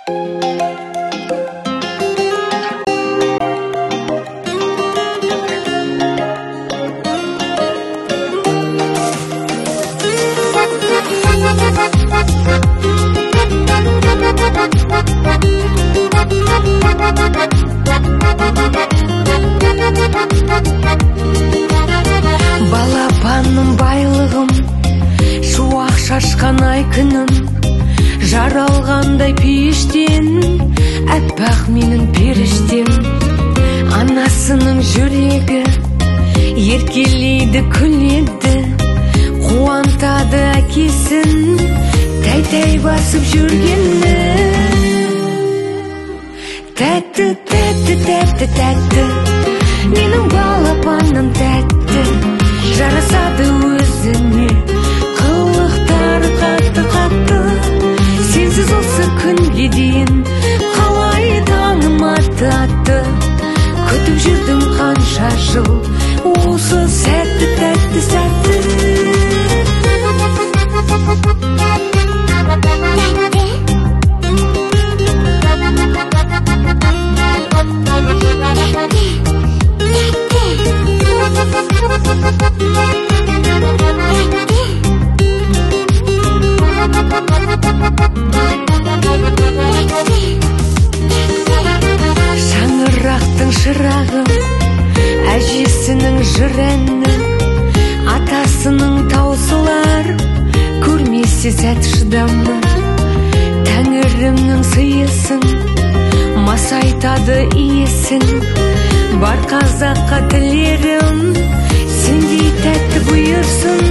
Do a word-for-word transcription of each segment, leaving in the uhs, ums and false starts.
Балапаным байлығым, шуақ шашқан ай күнім, жаралғандай пештен, әппақ менің періштем. Анасының жүрегі еркелейді, күледі, қуантады әкесін, тәй-тәй басып жүргені. Тәтті, тәтті, тәтті, тәтті, менің балапаным тәтті, жарасады өзіне, қылықтары қатты-қатты. Сенсіз осы күнге дейін қалай таңым атты-атты, күтіп жүрдім қанша жыл осы сәтті, тәтті, сәтті. Шаңырақтың шырағым, әжесінің жыр әні, атасының таусылар, көрмесе сәт шыдамы. Тәңірімнің сыйысын, масайтады иесін, бар қазаққа тілерім, сендей тәтті бұйырсын.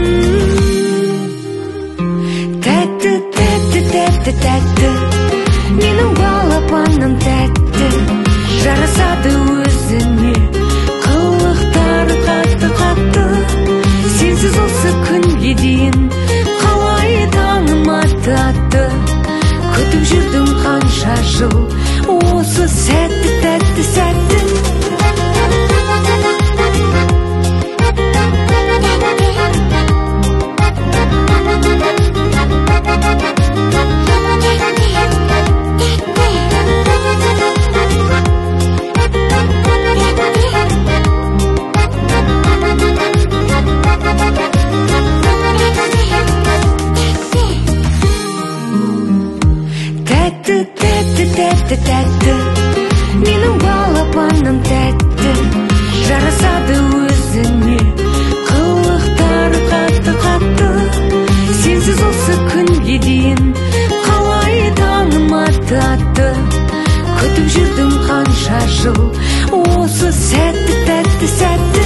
Тәтті, тәтті, тәтті, тәтті, менің балапаным тәтті, жарасады өзіне, қылықтары қатты-қатты. Сенсіз осы күнге дейін қалай таңым атты-атты, күтіп жүрдім қанша жыл осы сәтті, тәтті, сәтті. Тәтті, тәтті, тәтті, тәтті, менің балапаным тәтті, жарасады өзіне, қылықтары қатты-қатты. Сенсіз осы күнге дейін қалай таңым атты-атты, күтіп жүрдім қанша жыл осы сәтті, тәтті, сәтті.